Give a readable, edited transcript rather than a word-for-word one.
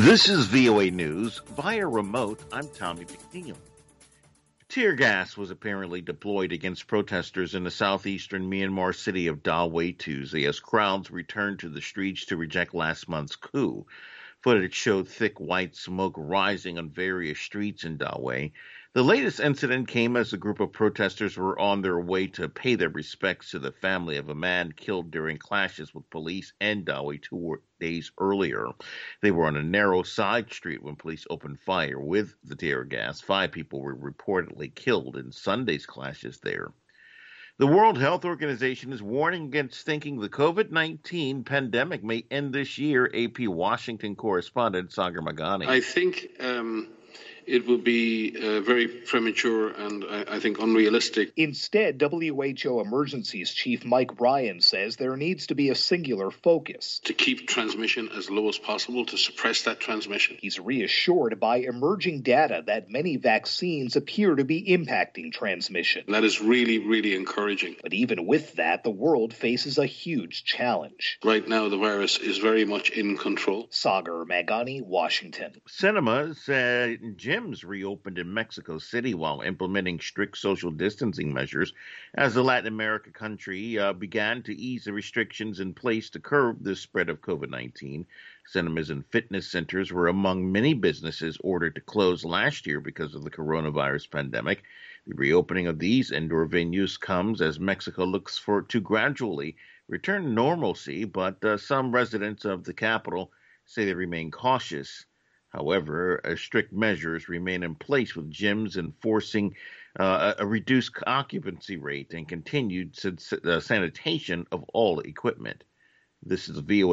This is VOA News. Via remote, I'm Tommy McNeil. Tear gas was apparently deployed against protesters in the southeastern Myanmar city of Dawei Tuesday as crowds returned to the streets to reject last month's coup. Footage showed thick white smoke rising on various streets in Dawei. The latest incident came as a group of protesters were on their way to pay their respects to the family of a man killed during clashes with police and Dawei 2 days earlier. They were on a narrow side street when police opened fire with the tear gas. 5 people were reportedly killed in Sunday's clashes there. The World Health Organization is warning against thinking the COVID-19 pandemic may end this year. AP Washington correspondent Sagar Magani. I think it will be very premature and I think unrealistic. Instead, WHO Emergencies Chief Mike Ryan says there needs to be a singular focus. To keep transmission as low as possible, to suppress that transmission. He's reassured by emerging data that many vaccines appear to be impacting transmission. That is really, really encouraging. But even with that, the world faces a huge challenge. Right now, the virus is very much in control. Sagar Magani, Washington. Cinemas gyms reopened in Mexico City while implementing strict social distancing measures as the Latin America country began to ease the restrictions in place to curb the spread of COVID-19. Cinemas and fitness centers were among many businesses ordered to close last year because of the coronavirus pandemic. The reopening of these indoor venues comes as Mexico looks to gradually return to normalcy, but some residents of the capital say they remain cautious. However, strict measures remain in place with gyms enforcing a reduced occupancy rate and continued sanitation of all equipment. This is VOA